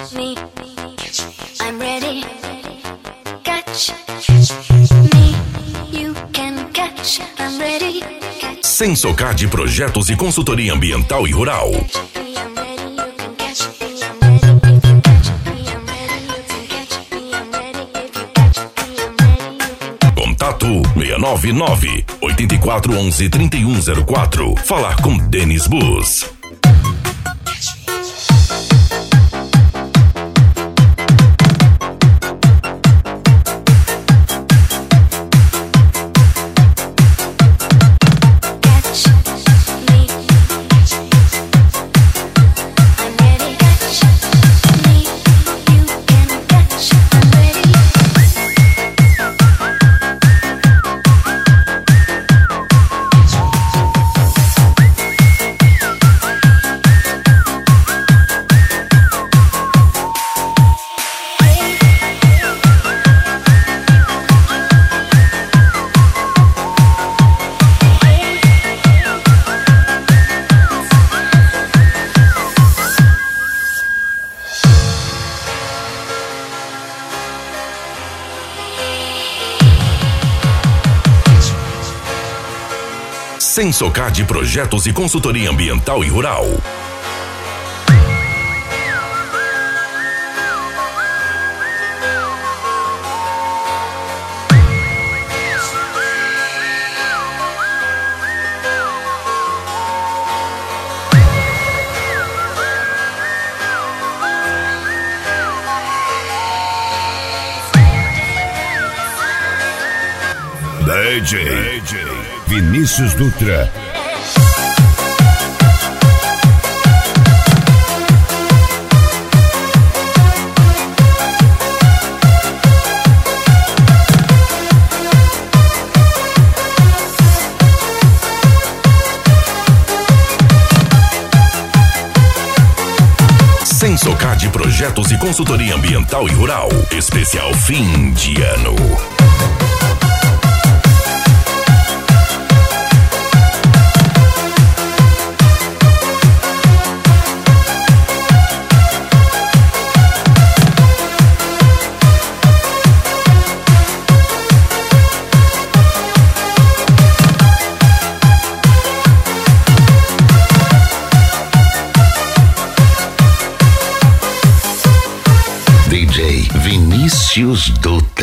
me, I'm ready. Catch me, you can catch, I'm ready. Sensocard Projetos e Consultoria Ambiental e Rural. Contato 699-8411-3104. Falar com Denis Bus. Sensocard Projetos e Consultoria Ambiental e Rural. DJ Vinícius Dutra. Sensocard Projetos e Consultoria Ambiental e Rural. Especial fim de ano. DJ Vinícius Dutra.